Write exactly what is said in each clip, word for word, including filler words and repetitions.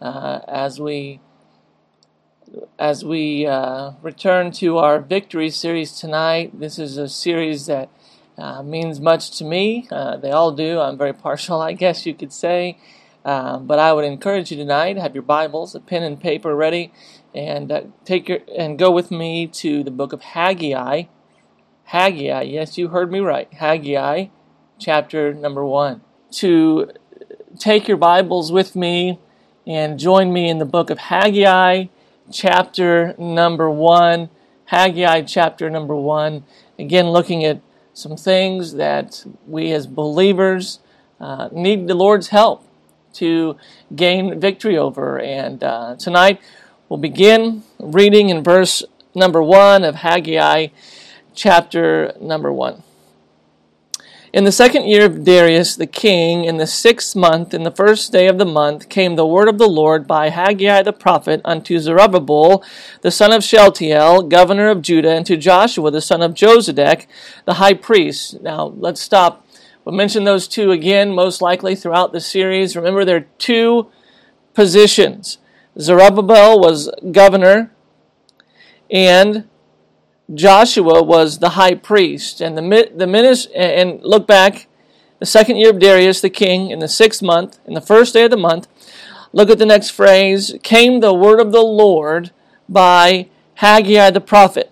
uh, as we as we uh, return to our Victory series tonight. This is a series that uh, means much to me. Uh, they all do. I'm very partial, I guess you could say. Uh, but I would encourage you tonight, have your Bibles, a pen and paper ready, and uh, take your and go with me to the book of Haggai. Haggai, yes, you heard me right. Haggai, chapter number one. To take your Bibles with me and join me in the book of Haggai, chapter number one. Haggai, chapter number one. Again, looking at some things that we as believers uh, need the Lord's help to gain victory over. And uh, tonight we'll begin reading in verse number one of Haggai, chapter number one. In the second year of Darius the king, in the sixth month, in the first day of the month, came the word of the Lord by Haggai the prophet unto Zerubbabel, the son of Shealtiel, governor of Judah, and to Joshua, the son of Josedek, the high priest. Now, let's stop. We'll mention those two again, most likely throughout the series. Remember, there are two positions. Zerubbabel was governor, and Joshua was the high priest. And the the minis- and look back, the second year of Darius the king, in the sixth month, in the first day of the month. Look at the next phrase. Came the word of the Lord by Haggai the prophet.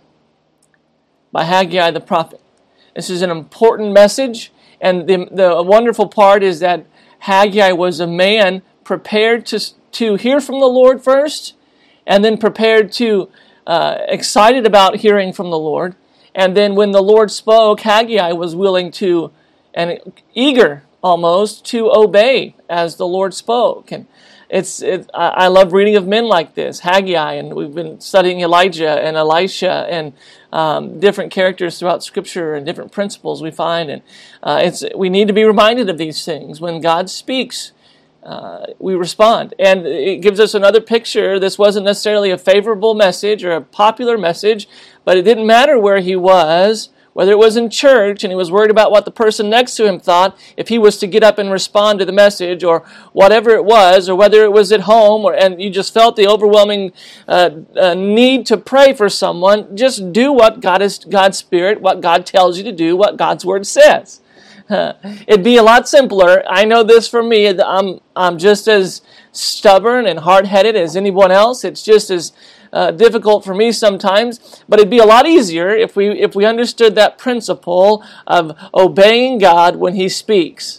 By Haggai the prophet. This is an important message. And the, the wonderful part is that Haggai was a man prepared to, to hear from the Lord first, and then prepared to, uh, excited about hearing from the Lord. And then when the Lord spoke, Haggai was willing to, and eager almost, to obey as the Lord spoke. And it's it, I love reading of men like this, Haggai, and we've been studying Elijah and Elisha and um, different characters throughout Scripture and different principles we find. And uh, it's we need to be reminded of these things. When God speaks, uh, we respond. And it gives us another picture. This wasn't necessarily a favorable message or a popular message, but it didn't matter where he was, whether it was in church and he was worried about what the person next to him thought, if he was to get up and respond to the message, or whatever it was, or whether it was at home, or and you just felt the overwhelming uh, uh, need to pray for someone, just do what God is, God's Spirit, what God tells you to do, what God's Word says. Uh, it'd be a lot simpler. I know this for me. I'm I'm just as stubborn and hard-headed as anyone else. It's just as Uh, difficult for me sometimes, but it'd be a lot easier if we if we understood that principle of obeying God when He speaks.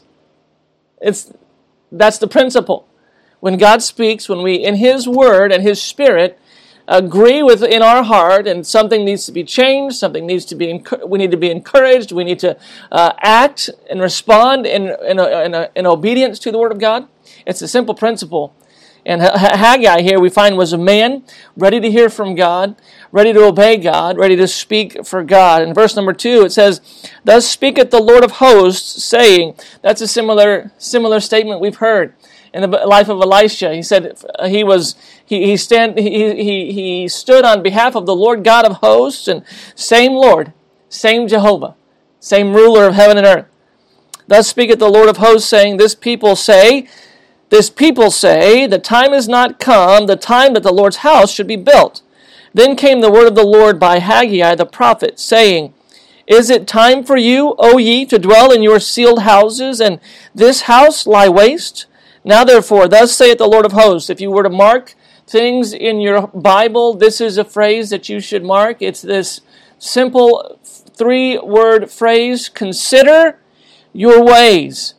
It's that's the principle. When God speaks, when we in His Word and His Spirit agree with in our heart, and something needs to be changed, something needs to be we need to be encouraged, we need to uh, act and respond in in, a, in, a, in obedience to the Word of God. It's a simple principle. And Haggai here we find was a man ready to hear from God, ready to obey God, ready to speak for God. In verse number two it says, "Thus speaketh the Lord of hosts, saying," that's a similar similar statement we've heard in the life of Elisha. He said he was he he stand he he he stood on behalf of the Lord God of hosts, and same Lord, same Jehovah, same ruler of heaven and earth. "Thus speaketh the Lord of hosts, saying, This people say, This people say, the time is not come, the time that the Lord's house should be built. Then came the word of the Lord by Haggai the prophet, saying, Is it time for you, O ye, to dwell in your sealed houses, and this house lie waste? Now therefore, thus saith the Lord of hosts." If you were to mark things in your Bible, this is a phrase that you should mark. It's this simple three-word phrase, "Consider your ways."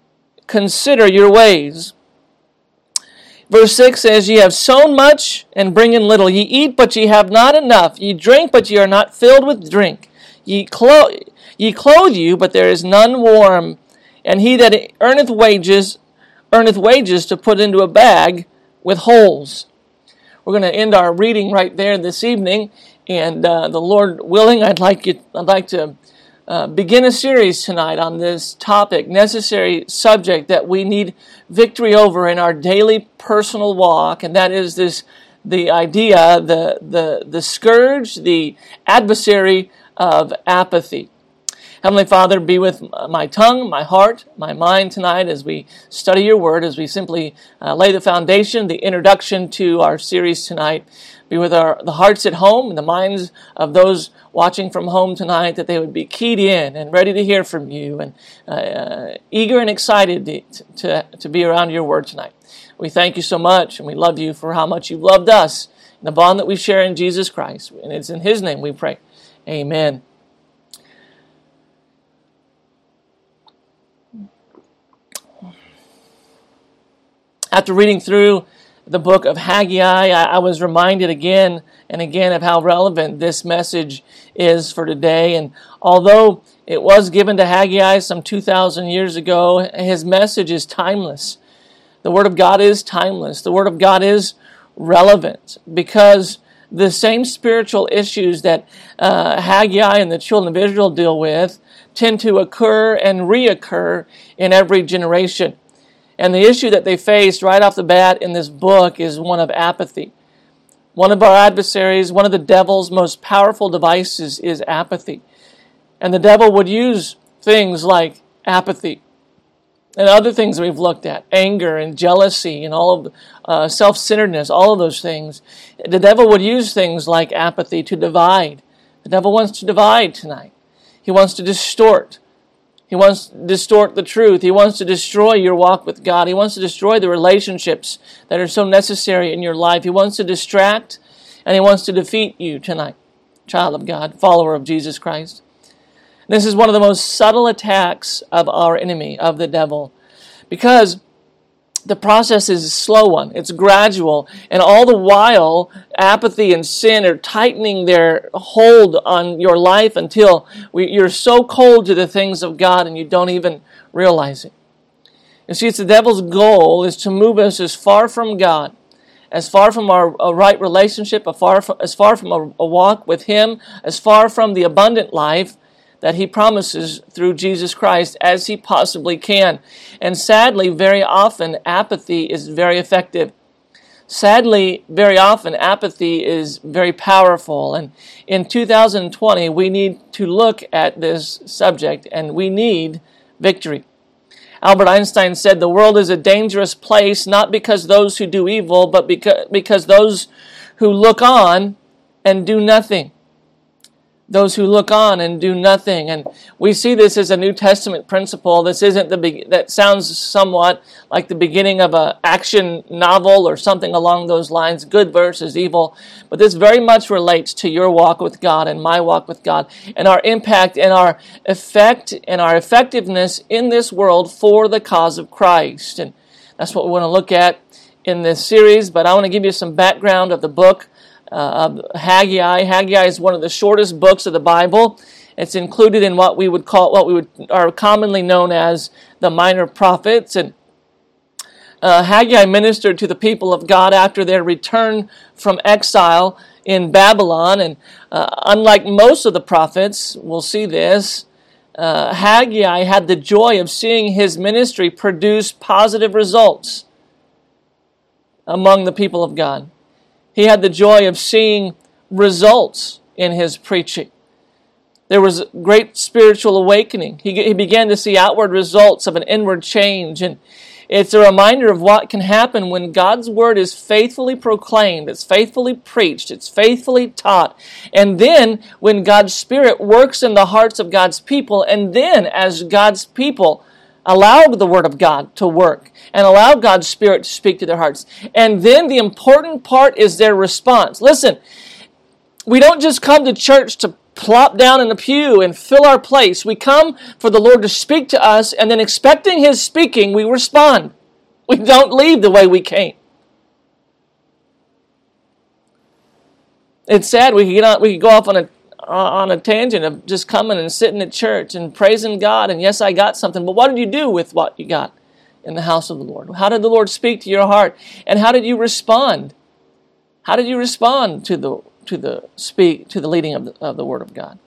Consider your ways. Verse six says, "Ye have sown much, and bring in little. Ye eat, but ye have not enough. Ye drink, but ye are not filled with drink. Ye, clo- ye clothe you, but there is none warm. And he that earneth wages, earneth wages to put into a bag with holes." We're going to end our reading right there this evening, and uh, the Lord willing, I'd like you, I'd like to Uh, begin a series tonight on this topic, necessary subject that we need victory over in our daily personal walk, and that is this the idea, the the the scourge, the adversary of apathy. Heavenly Father, be with my tongue, my heart, my mind tonight as we study your word, as we simply uh, lay the foundation, the introduction to our series tonight. Be with our the hearts at home and the minds of those watching from home tonight, that they would be keyed in and ready to hear from you, and uh, uh, eager and excited to, to, to be around your word tonight. We thank you so much, and we love you for how much you've loved us, and the bond that we share in Jesus Christ. And it's in his name we pray. Amen. After reading through the book of Haggai, I, I was reminded again and again of how relevant this message is for today. And although it was given to Haggai some two thousand years ago, his message is timeless. The Word of God is timeless. The Word of God is relevant, because the same spiritual issues that uh, Haggai and the children of Israel deal with tend to occur and reoccur in every generation. And the issue that they faced right off the bat in this book is one of apathy. One of our adversaries, one of the devil's most powerful devices is apathy. And the devil would use things like apathy and other things we've looked at, anger and jealousy and all of uh, self-centeredness, all of those things. The devil would use things like apathy to divide. The devil wants to divide tonight. He wants to distort. He wants to distort the truth. He wants to destroy your walk with God. He wants to destroy the relationships that are so necessary in your life. He wants to distract, and he wants to defeat you tonight, child of God, follower of Jesus Christ. This is one of the most subtle attacks of our enemy, of the devil, because the process is a slow one. It's gradual. And all the while, apathy and sin are tightening their hold on your life until we, you're so cold to the things of God and you don't even realize it. You see, it's the devil's goal is to move us as far from God, as far from our a right relationship, as far from, as far from a, a walk with him, as far from the abundant life that he promises through Jesus Christ as he possibly can. And sadly, very often, apathy is very effective. Sadly, very often, apathy is very powerful. And in two thousand twenty, we need to look at this subject, and we need victory. Albert Einstein said, "The world is a dangerous place, not because those who do evil, but because, because those who look on and do nothing." Those who look on and do nothing. And we see this as a New Testament principle. This isn't the be- that sounds somewhat like the beginning of an action novel or something along those lines, good versus evil. But this very much relates to your walk with God and my walk with God, and our impact and our effect and our effectiveness in this world for the cause of Christ. And that's what we want to look at in this series. But I want to give you some background of the book Uh, of Haggai. Haggai is one of the shortest books of the Bible. It's included in what we would call, what we would are commonly known as the minor prophets. And uh, Haggai ministered to the people of God after their return from exile in Babylon. And uh, unlike most of the prophets, we'll see this, uh, Haggai had the joy of seeing his ministry produce positive results among the people of God. He had the joy of seeing results in his preaching. There was great spiritual awakening. He, he began to see outward results of an inward change. And it's a reminder of what can happen when God's word is faithfully proclaimed, it's faithfully preached, it's faithfully taught. And then when God's Spirit works in the hearts of God's people, and then as God's people allow the Word of God to work and allow God's Spirit to speak to their hearts. And then the important part is their response. Listen, we don't just come to church to plop down in the pew and fill our place. We come for the Lord to speak to us, and then expecting His speaking, we respond. We don't leave the way we came. It's sad. We could get on, we could go off on a on a tangent of just coming and sitting at church and praising God, and yes, I got something, but what did you do with what you got in the house of the Lord? How did the Lord speak to your heart, and how did you respond? How did you respond to the to the speak to the leading of the, of the Word of God?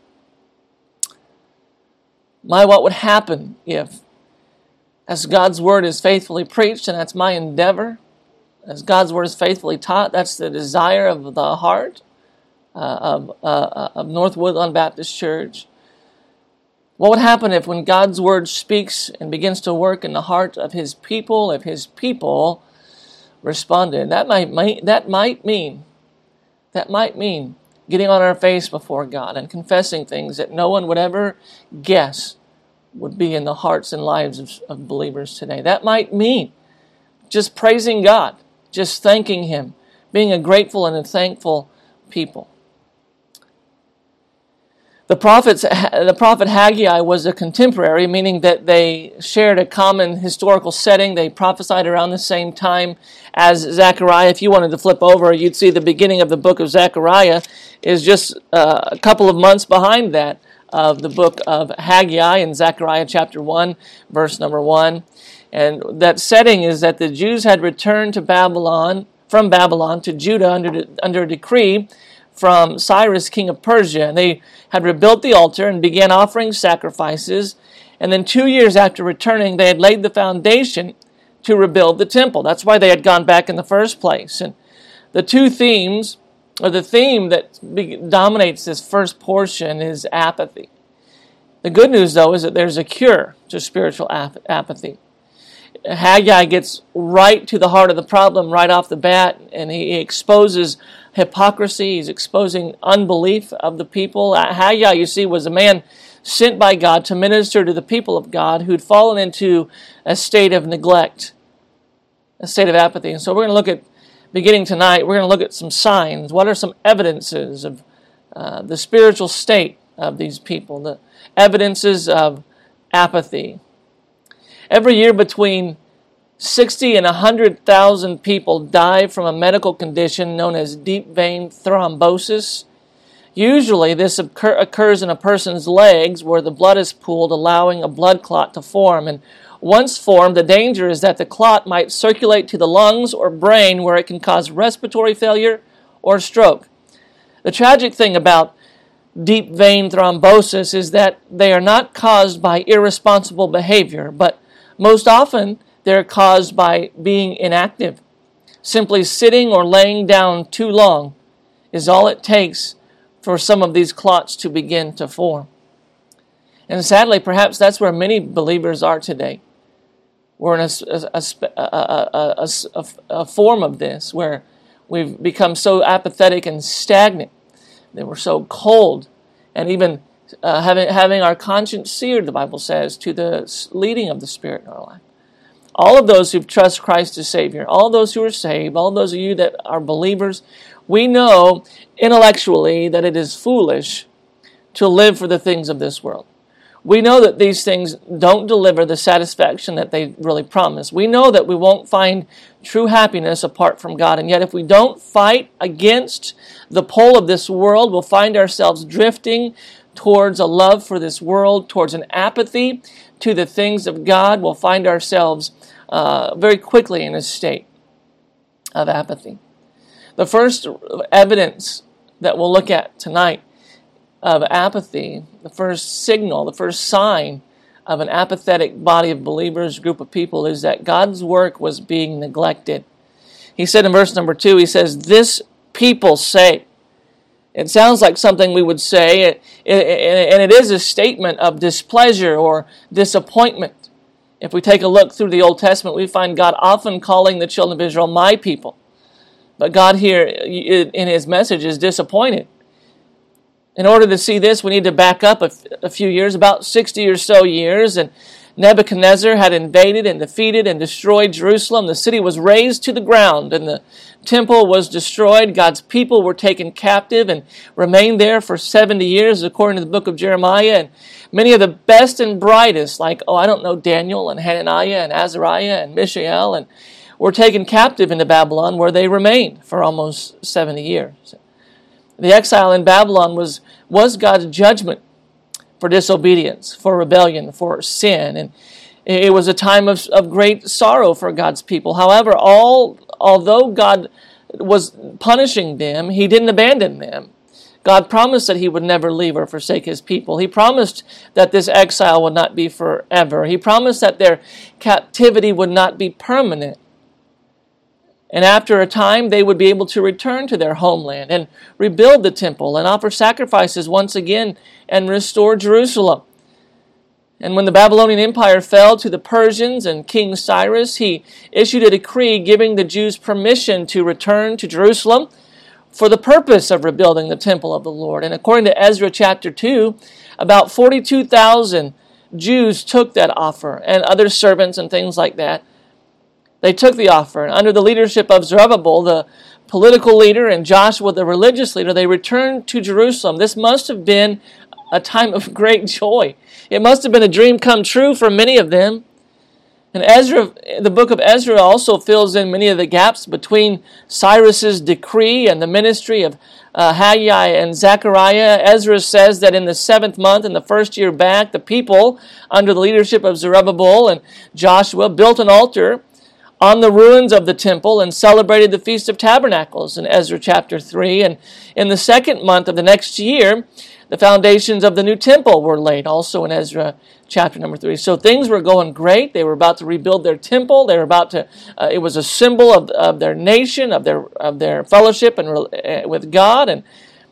My, what would happen if, as God's Word is faithfully preached, and that's my endeavor, as God's Word is faithfully taught, that's the desire of the heart, Uh, of, uh, of North Woodlawn Baptist Church. What would happen if when God's word speaks and begins to work in the heart of his people, if his people responded? That might, that might mean, that might mean getting on our face before God and confessing things that no one would ever guess would be in the hearts and lives of, of believers today. That might mean just praising God, just thanking him, being a grateful and a thankful people. The prophets, the prophet Haggai was a contemporary, meaning that they shared a common historical setting. They prophesied around the same time as Zechariah. If you wanted to flip over, you'd see the beginning of the book of Zechariah is just uh, a couple of months behind that of the book of Haggai in Zechariah chapter one, verse number one. And that setting is that the Jews had returned to Babylon, from Babylon to Judah under, under a decree from Cyrus, king of Persia. And they had rebuilt the altar and began offering sacrifices. And then two years after returning, they had laid the foundation to rebuild the temple. That's why they had gone back in the first place. And the two themes, or the theme that dominates this first portion is apathy. The good news, though, is that there's a cure to spiritual ap- apathy. Haggai gets right to the heart of the problem right off the bat, and he exposes hypocrisy. He's exposing unbelief of the people. Haggai, you see, was a man sent by God to minister to the people of God who'd fallen into a state of neglect, a state of apathy. And so we're going to look at, beginning tonight, we're going to look at some signs. What are some evidences of uh, the spiritual state of these people, the evidences of apathy? Every year between sixty and one hundred thousand people die from a medical condition known as deep vein thrombosis. Usually this occur- occurs in a person's legs where the blood is pooled, allowing a blood clot to form. And once formed, the danger is that the clot might circulate to the lungs or brain where it can cause respiratory failure or stroke. The tragic thing about deep vein thrombosis is that they are not caused by irresponsible behavior, but most often, they're caused by being inactive. Simply sitting or laying down too long is all it takes for some of these clots to begin to form. And sadly, perhaps that's where many believers are today. We're in a, a, a, a, a, a form of this where we've become so apathetic and stagnant that we're so cold and even Uh, having, having our conscience seared, the Bible says, to the leading of the Spirit in our life. All of those who trust Christ as Savior, all those who are saved, all those of you that are believers, we know intellectually that it is foolish to live for the things of this world. We know that these things don't deliver the satisfaction that they really promise. We know that we won't find true happiness apart from God. And yet if we don't fight against the pull of this world, we'll find ourselves drifting towards a love for this world, towards an apathy to the things of God. We'll find ourselves uh, very quickly in a state of apathy. The first evidence that we'll look at tonight of apathy, the first signal, the first sign of an apathetic body of believers, group of people, is that God's work was being neglected. He said in verse number two, he says, "This people say." It sounds like something we would say, and it is a statement of displeasure or disappointment. If we take a look through the Old Testament, we find God often calling the children of Israel my people. But God here in his message is disappointed. In order to see this, we need to back up a few years, about sixty or so years, and Nebuchadnezzar had invaded and defeated and destroyed Jerusalem. The city was razed to the ground, and the temple was destroyed. God's people were taken captive and remained there for seventy years, according to the book of Jeremiah. And many of the best and brightest, like, oh, I don't know, Daniel and Hananiah and Azariah and Mishael, and were taken captive into Babylon, where they remained for almost seventy years. The exile in Babylon was, was God's judgment for disobedience, for rebellion, for sin. And it was a time of, of great sorrow for God's people. However, all although God was punishing them, he didn't abandon them. God promised that he would never leave or forsake his people. He promised that this exile would not be forever. He promised that their captivity would not be permanent. And after a time, they would be able to return to their homeland and rebuild the temple and offer sacrifices once again and restore Jerusalem. And when the Babylonian Empire fell to the Persians and King Cyrus, he issued a decree giving the Jews permission to return to Jerusalem for the purpose of rebuilding the temple of the Lord. And according to Ezra chapter two, about forty-two thousand Jews took that offer, and other servants and things like that. They took the offer, and under the leadership of Zerubbabel, the political leader, and Joshua, the religious leader, they returned to Jerusalem. This must have been a time of great joy. It must have been a dream come true for many of them. And Ezra, the book of Ezra also fills in many of the gaps between Cyrus's decree and the ministry of uh, Haggai and Zechariah. Ezra says that in the seventh month, in the first year back, the people, under the leadership of Zerubbabel and Joshua, built an altar on the ruins of the temple and celebrated the Feast of Tabernacles in Ezra chapter three. And in the second month of the next year, the foundations of the new temple were laid, also in Ezra chapter number three. So things were going great. They were about to rebuild their temple. They were about to. Uh, it was a symbol of, of their nation, of their of their fellowship and uh, with God. And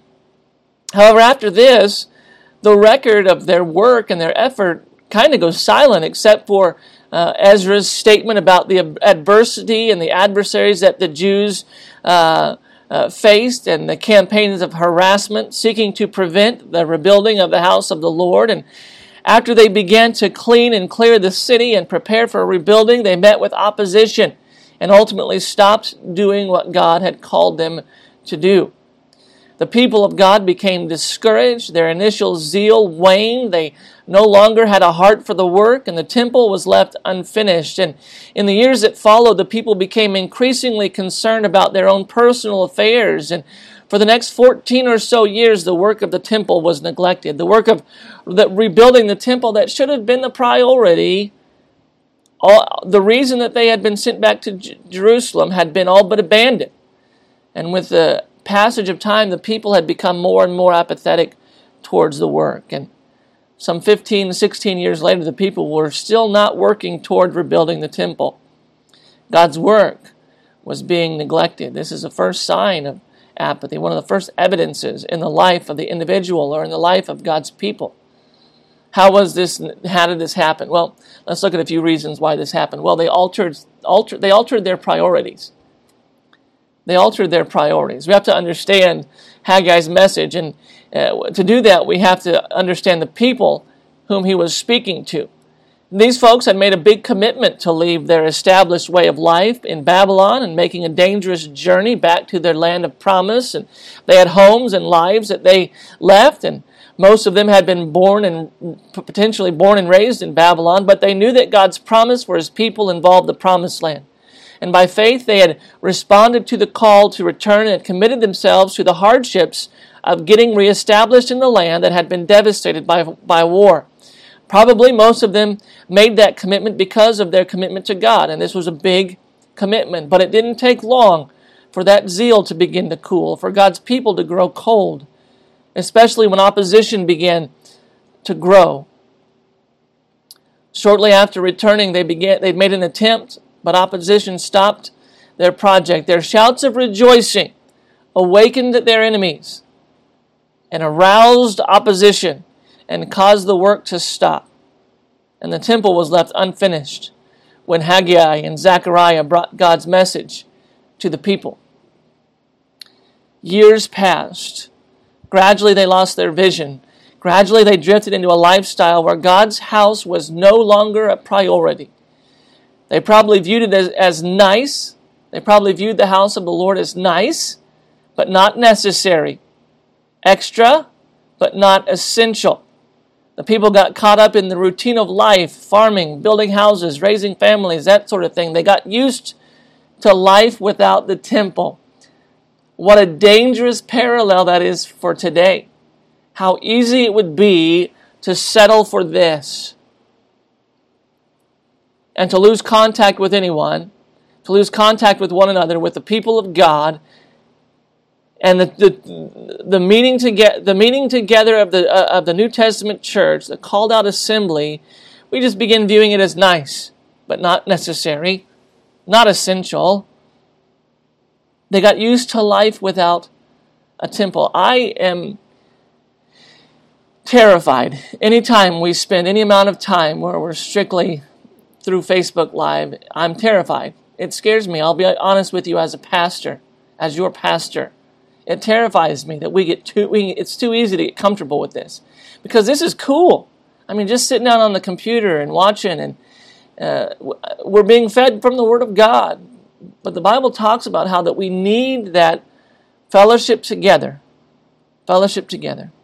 however, after this, the record of their work and their effort kind of goes silent, except for uh, Ezra's statement about the adversity and the adversaries that the Jews Uh, Uh, faced, and the campaigns of harassment seeking to prevent the rebuilding of the house of the Lord. And after they began to clean and clear the city and prepare for rebuilding, they met with opposition and ultimately stopped doing what God had called them to do. The people of God became discouraged. Their initial zeal waned. They no longer had a heart for the work, and the temple was left unfinished. And in the years that followed, the people became increasingly concerned about their own personal affairs. And for the next fourteen or so years, the work of the temple was neglected. The work of the, rebuilding the temple that should have been the priority, all, the reason that they had been sent back to J- Jerusalem had been all but abandoned. And with the passage of time, the people had become more and more apathetic towards the work. And some fifteen, sixteen years later, the people were still not working toward rebuilding the temple. God's work was being neglected. This is the first sign of apathy, one of the first evidences in the life of the individual or in the life of God's people. How was this? How did this happen? Well, let's look at a few reasons why this happened. Well, they altered, altered, they altered their priorities. They altered their priorities. We have to understand Haggai's message, and uh, to do that, we have to understand the people whom he was speaking to. These folks had made a big commitment to leave their established way of life in Babylon and making a dangerous journey back to their land of promise. And they had homes and lives that they left, and most of them had been born and potentially born and raised in Babylon, but they knew that God's promise for his people involved the promised land. And by faith, they had responded to the call to return and had committed themselves to the hardships of getting reestablished in the land that had been devastated by, by war. Probably most of them made that commitment because of their commitment to God, and this was a big commitment. But it didn't take long for that zeal to begin to cool, for God's people to grow cold, especially when opposition began to grow. Shortly after returning, they began. They made an attempt, but opposition stopped their project. Their shouts of rejoicing awakened their enemies and aroused opposition and caused the work to stop. And the temple was left unfinished when Haggai and Zechariah brought God's message to the people. Years passed. Gradually they lost their vision. Gradually they drifted into a lifestyle where God's house was no longer a priority. They probably viewed it as, as nice. They probably viewed the house of the Lord as nice, but not necessary. Extra, but not essential. The people got caught up in the routine of life, farming, building houses, raising families, that sort of thing. They got used to life without the temple. What a dangerous parallel that is for today. How easy it would be to settle for this and to lose contact with anyone, to lose contact with one another, with the people of God, and the the, the meeting to get the meeting together of the uh, of the New Testament church, the called out assembly. We just begin viewing it as nice, but not necessary, not essential. They got used to life without a temple. I am terrified. Anytime we spend any amount of time where we're strictly through Facebook Live, I'm terrified. It scares me. I'll be honest with you as a pastor, as your pastor. It terrifies me that we get too, we, it's too easy to get comfortable with this. Because this is cool. I mean, just sitting down on the computer and watching, and uh, we're being fed from the Word of God. But the Bible talks about how that we need that fellowship together. Fellowship together.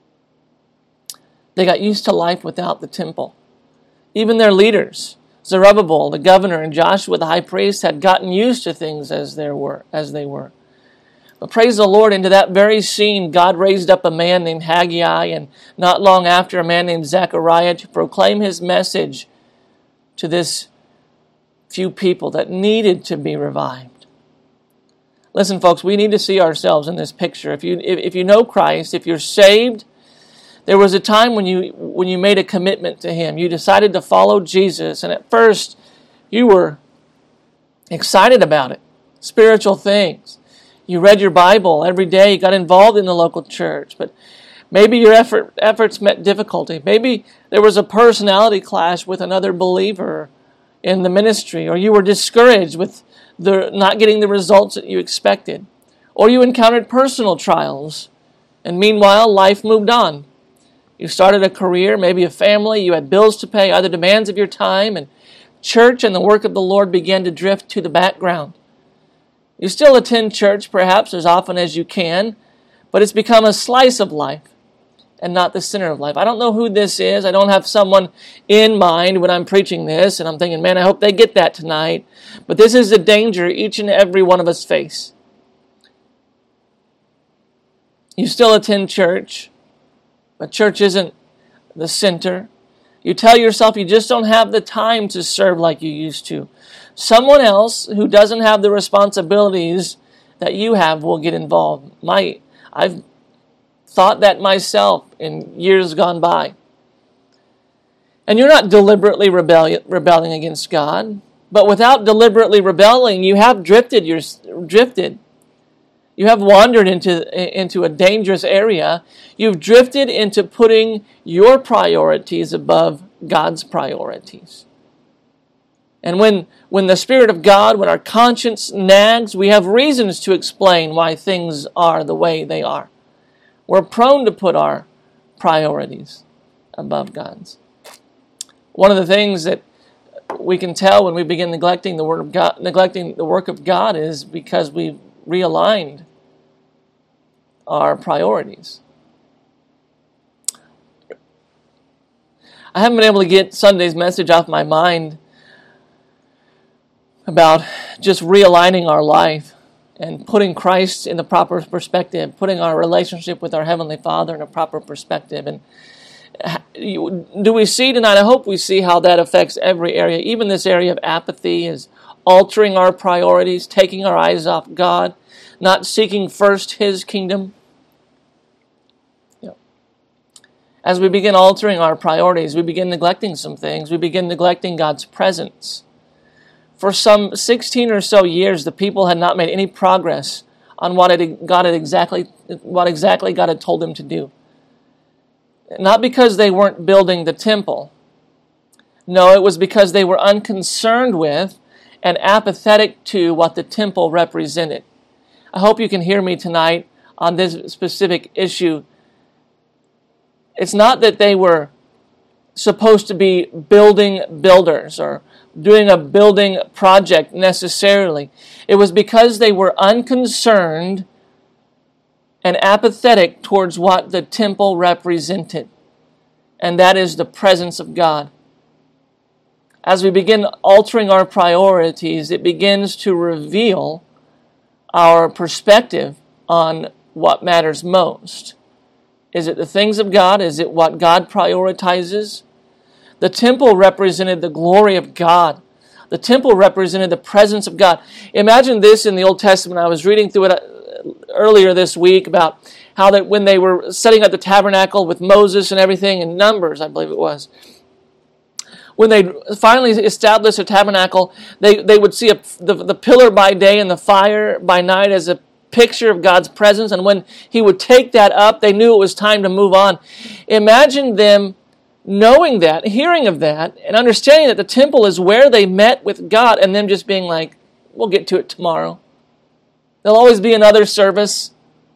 They got used to life without the temple. Even their leaders, Zerubbabel, the governor, and Joshua, the high priest, had gotten used to things as they were. As they were. But praise the Lord, into that very scene, God raised up a man named Haggai, and not long after, a man named Zechariah, to proclaim his message to this few people that needed to be revived. Listen, folks, we need to see ourselves in this picture. If you if, if you know Christ, if you're saved, there was a time when you when you made a commitment to Him. You decided to follow Jesus, and at first you were excited about it, spiritual things. You read your Bible every day. You got involved in the local church. But maybe your effort, efforts met difficulty. Maybe there was a personality clash with another believer in the ministry. Or you were discouraged with the not getting the results that you expected. Or you encountered personal trials. And meanwhile, life moved on. You started a career, maybe a family. You had bills to pay, other demands of your time. And church and the work of the Lord began to drift to the background. You still attend church, perhaps, as often as you can, but it's become a slice of life and not the center of life. I don't know who this is. I don't have someone in mind when I'm preaching this, and I'm thinking, man, I hope they get that tonight. But this is the danger each and every one of us face. You still attend church, but church isn't the center. You tell yourself you just don't have the time to serve like you used to. Someone else who doesn't have the responsibilities that you have will get involved. My, I've thought that myself in years gone by. And you're not deliberately rebelli- rebelling against God, but without deliberately rebelling, you have drifted. You're drifted. You have wandered into, into a dangerous area. You've drifted into putting your priorities above God's priorities. And when, when the Spirit of God, when our conscience nags, we have reasons to explain why things are the way they are. We're prone to put our priorities above God's. One of the things that we can tell when we begin neglecting the word of God, neglecting the work of God, is because we've realigned our priorities. I haven't been able to get Sunday's message off my mind about just realigning our life and putting Christ in the proper perspective, putting our relationship with our Heavenly Father in a proper perspective. And do we see tonight? I hope we see how that affects every area. Even this area of apathy is altering our priorities, taking our eyes off God, not seeking first His kingdom. As we begin altering our priorities, we begin neglecting some things. We begin neglecting God's presence. For some sixteen or so years, the people had not made any progress on what it, God had exactly, what exactly God had told them to do. Not because they weren't building the temple. No, it was because they were unconcerned with and apathetic to what the temple represented. I hope you can hear me tonight on this specific issue. It's not that they were supposed to be building builders or doing a building project necessarily. It was because they were unconcerned and apathetic towards what the temple represented. And that is the presence of God. As we begin altering our priorities, it begins to reveal our perspective on what matters most. Is it the things of God? Is it what God prioritizes? The temple represented the glory of God. The temple represented the presence of God. Imagine this in the Old Testament. I was reading through it earlier this week about how that when they were setting up the tabernacle with Moses and everything, in Numbers, I believe it was, when they finally established a tabernacle, they, they would see a, the, the pillar by day and the fire by night as a picture of God's presence, and when he would take that up, they knew it was time to move on. Imagine them knowing that, hearing of that, and understanding that the temple is where they met with God, and them just being like, we'll get to it tomorrow. There'll always be another service.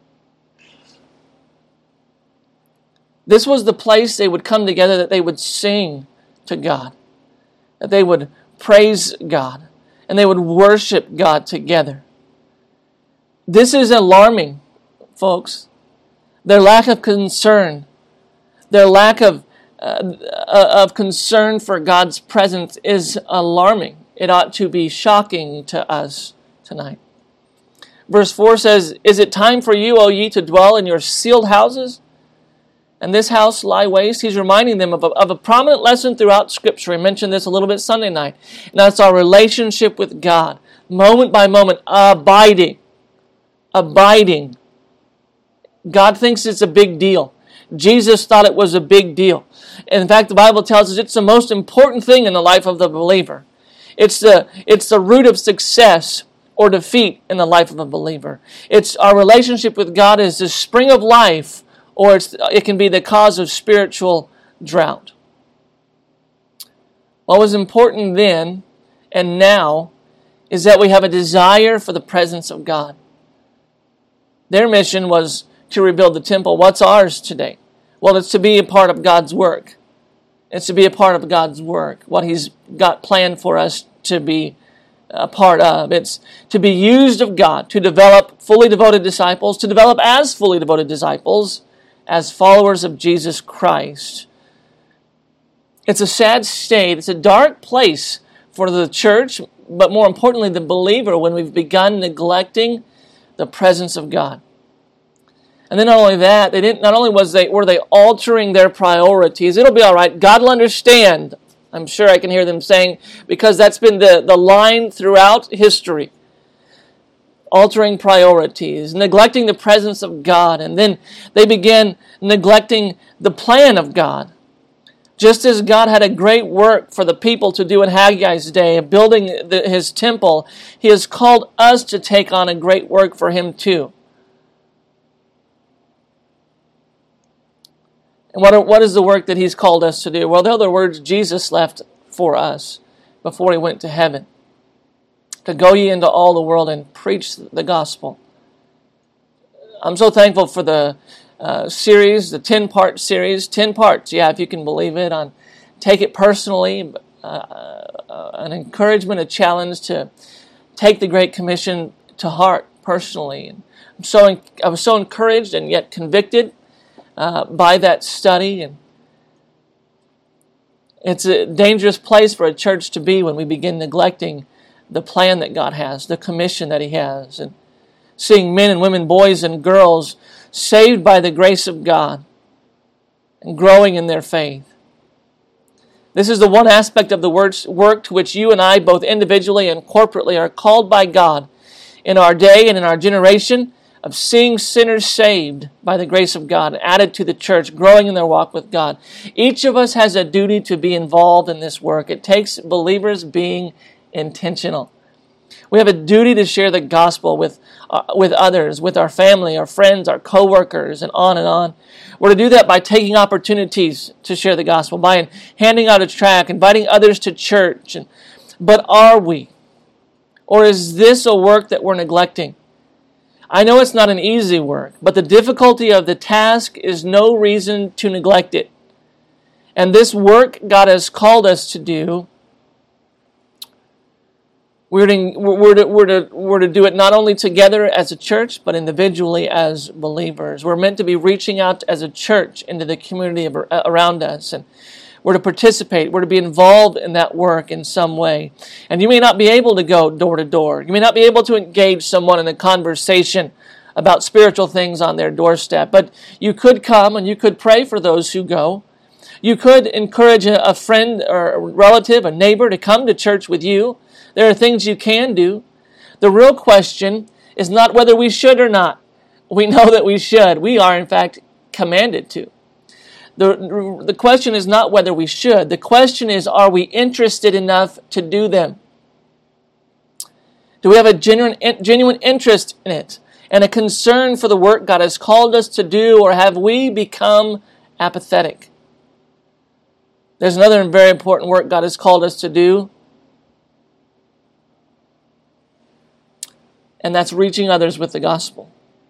This was the place they would come together, that they would sing to God, that they would praise God, and they would worship God together. This is alarming, folks. Their lack of concern, their lack of uh, of concern for God's presence is alarming. It ought to be shocking to us tonight. Verse four says, "Is it time for you, O ye, to dwell in your sealed houses, and this house lie waste?" He's reminding them of a, of a prominent lesson throughout Scripture. I mentioned this a little bit Sunday night. And that's our relationship with God. Moment by moment, abiding. Abiding. God thinks it's a big deal. Jesus thought it was a big deal. In fact, the Bible tells us it's the most important thing in the life of the believer. It's the, it's the root of success or defeat in the life of a believer. It's our relationship with God is the spring of life, or it's, it can be the cause of spiritual drought. What was important then and now is that we have a desire for the presence of God. Their mission was to rebuild the temple. What's ours today? Well, it's to be a part of God's work. It's to be a part of God's work, what He's got planned for us to be a part of. It's to be used of God, to develop fully devoted disciples, to develop as fully devoted disciples, as followers of Jesus Christ. It's a sad state. It's a dark place for the church, but more importantly, the believer, when we've begun neglecting the presence of God. And then not only that, they didn't. Not only was they were they altering their priorities. It'll be all right. God will understand. I'm sure I can hear them saying, because that's been the, the line throughout history. Altering priorities, neglecting the presence of God, and then they began neglecting the plan of God. Just as God had a great work for the people to do in Haggai's day, building the, His temple, He has called us to take on a great work for Him too. And what, are, what is the work that He's called us to do? Well, they're the words Jesus left for us before He went to heaven. To go ye into all the world and preach the gospel. I'm so thankful for the uh, series, the ten-part series. Ten parts, yeah, if you can believe it, on Take It Personally. Uh, uh, an encouragement, a challenge to take the Great Commission to heart personally. And I'm so I was so encouraged and yet convicted uh, by that study. And it's a dangerous place for a church to be when we begin neglecting the plan that God has, the commission that He has, and seeing men and women, boys and girls saved by the grace of God and growing in their faith. This is the one aspect of the work to which you and I, both individually and corporately, are called by God in our day and in our generation, of seeing sinners saved by the grace of God, added to the church, growing in their walk with God. Each of us has a duty to be involved in this work. It takes believers being intentional. We have a duty to share the gospel with uh, with others, with our family, our friends, our co-workers, and on and on. We're to do that by taking opportunities to share the gospel, by handing out a tract, inviting others to church. And, but are we? Or is this a work that we're neglecting? I know it's not an easy work, but the difficulty of the task is no reason to neglect it. And this work God has called us to do, We're to, we're, to, we're, to, we're to do it not only together as a church, but individually as believers. We're meant to be reaching out as a church into the community of, around us. And we're to participate. We're to be involved in that work in some way. And you may not be able to go door to door. You may not be able to engage someone in a conversation about spiritual things on their doorstep. But you could come and you could pray for those who go. You could encourage a friend or a relative, a neighbor to come to church with you. There are things you can do. The real question is not whether we should or not. We know that we should. We are, in fact, commanded to. The, the question is not whether we should. The question is, are we interested enough to do them? Do we have a genuine, genuine interest in it? and a concern for the work God has called us to do, or have we become apathetic? There's another very important work God has called us to do, and that's reaching others with the gospel.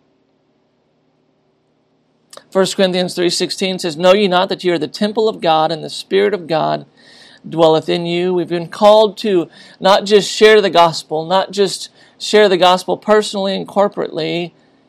First Corinthians three sixteen says, "Know ye not that ye are the temple of God, and the Spirit of God dwelleth in you?" We've been called to not just share the gospel, not just share the gospel personally and corporately,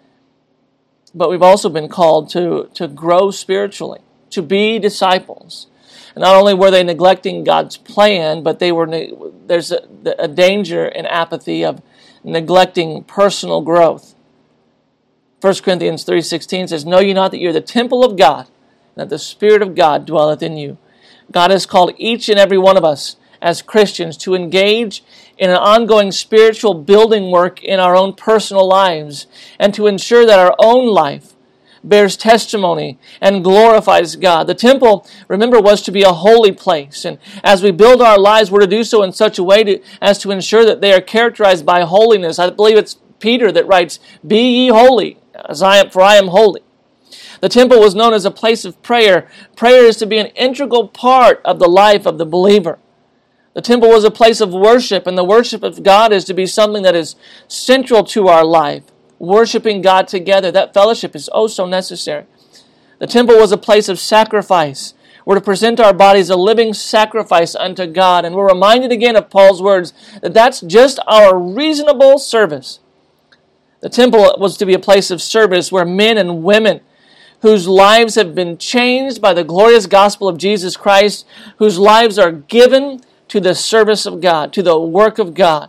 but we've also been called to, to grow spiritually, to be disciples. And not only were they neglecting God's plan, but they were there's a, a danger in apathy of neglecting personal growth. First Corinthians three sixteen says, "Know ye not that ye are the temple of God, and that the Spirit of God dwelleth in you?" God has called each and every one of us as Christians to engage in an ongoing spiritual building work in our own personal lives, and to ensure that our own life bears testimony and glorifies God. The temple, remember, was to be a holy place. And as we build our lives, we're to do so in such a way to, as to ensure that they are characterized by holiness. I believe it's Peter that writes, "Be ye holy, as I am, for I am holy." The temple was known as a place of prayer. Prayer is to be an integral part of the life of the believer. The temple was a place of worship, and the worship of God is to be something that is central to our life. Worshiping God together, that fellowship is oh so necessary. The temple was a place of sacrifice. We're to present our bodies a living sacrifice unto God, and we're reminded again of Paul's words that that's just our reasonable service. The temple was to be a place of service where men and women whose lives have been changed by the glorious gospel of Jesus Christ, whose lives are given to the service of God, to the work of God.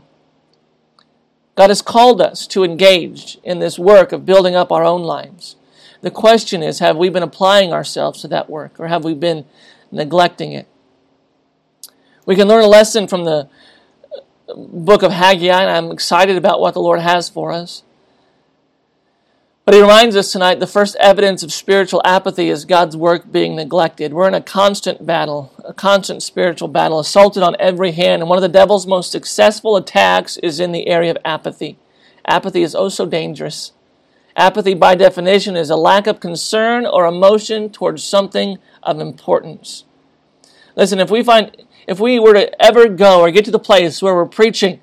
God has called us to engage in this work of building up our own lives. The question is, have we been applying ourselves to that work, or have we been neglecting it? We can learn a lesson from the book of Haggai, and I'm excited about what the Lord has for us. But he reminds us tonight the first evidence of spiritual apathy is God's work being neglected. We're in a constant battle, a constant spiritual battle, assaulted on every hand. And one of the devil's most successful attacks is in the area of apathy. Apathy is oh so dangerous. Apathy, by definition, is a lack of concern or emotion towards something of importance. Listen, if we find, if we were to ever go or get to the place where we're preaching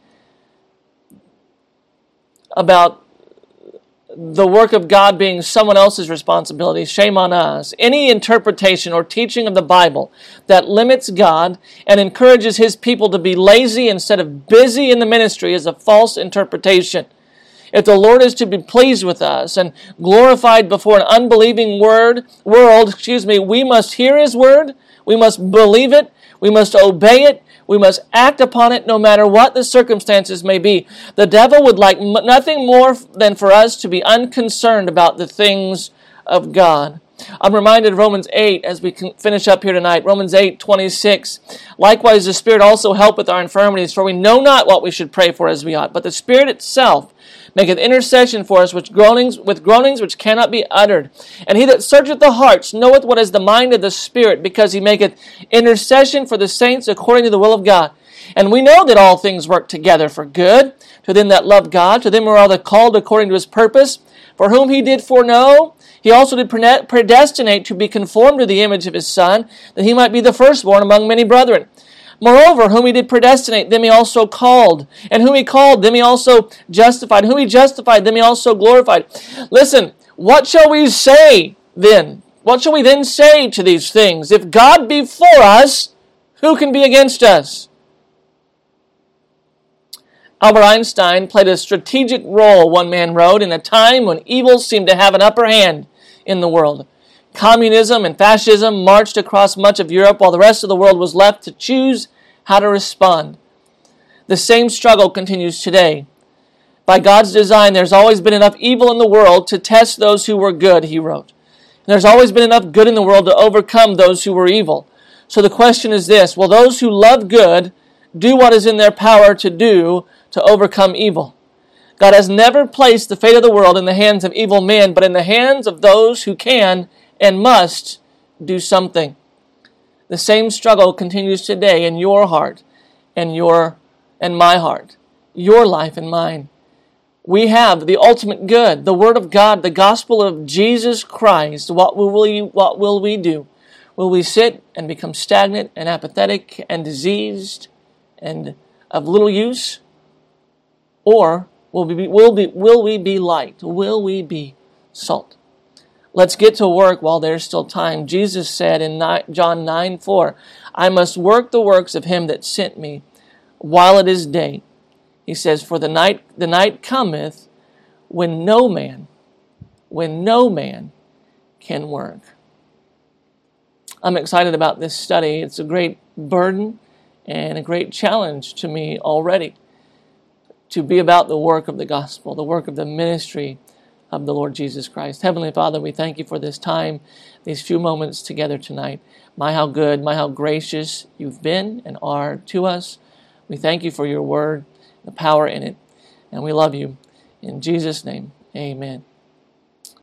about the work of God being someone else's responsibility, shame on us. Any interpretation or teaching of the Bible that limits God and encourages His people to be lazy instead of busy in the ministry is a false interpretation. If the Lord is to be pleased with us and glorified before an unbelieving word world, excuse me, we must hear His word, we must believe it, we must obey it, we must act upon it no matter what the circumstances may be. The devil would like nothing more than for us to be unconcerned about the things of God. I'm reminded of Romans eight as we finish up here tonight. Romans eight twenty-six. "Likewise the Spirit also helpeth our infirmities, for we know not what we should pray for as we ought. But the Spirit itself maketh intercession for us with groanings, with groanings which cannot be uttered. And he that searcheth the hearts knoweth what is the mind of the Spirit, because he maketh intercession for the saints according to the will of God. And we know that all things work together for good, to them that love God, to them who are the called according to His purpose, for whom He did foreknow, He also did predestinate to be conformed to the image of His Son, that He might be the firstborn among many brethren. Moreover, whom He did predestinate, them He also called. And whom He called, them He also justified. Whom He justified, them He also glorified." Listen, what shall we say then? What shall we then say to these things? If God be for us, who can be against us? Albert Einstein played a strategic role, one man wrote, in a time when evil seemed to have an upper hand in the world. Communism and fascism marched across much of Europe while the rest of the world was left to choose how to respond. The same struggle continues today. By God's design, there's always been enough evil in the world to test those who were good, he wrote. And there's always been enough good in the world to overcome those who were evil. So the question is this: will those who love good do what is in their power to do to overcome evil? God has never placed the fate of the world in the hands of evil men, but in the hands of those who can and must do something. The same struggle continues today in your heart and your and my heart, your life and mine. We have the ultimate good, the Word of God, the gospel of Jesus Christ. What will we, what will we do? Will we sit and become stagnant and apathetic and diseased and of little use? Or will we be, will be, will we be light? Will we be salt? Let's get to work while there's still time. Jesus said in John nine four, I must work the works of him that sent me while it is day. He says, for the night the night cometh when no man, when no man can work. I'm excited about this study. It's a great burden and a great challenge to me already to be about the work of the gospel, the work of the ministry of the Lord Jesus Christ. Heavenly Father, we thank you for this time, these few moments together tonight. My, how good, my, how gracious you've been and are to us. We thank you for your word, the power in it, and we love you. In Jesus' name, amen.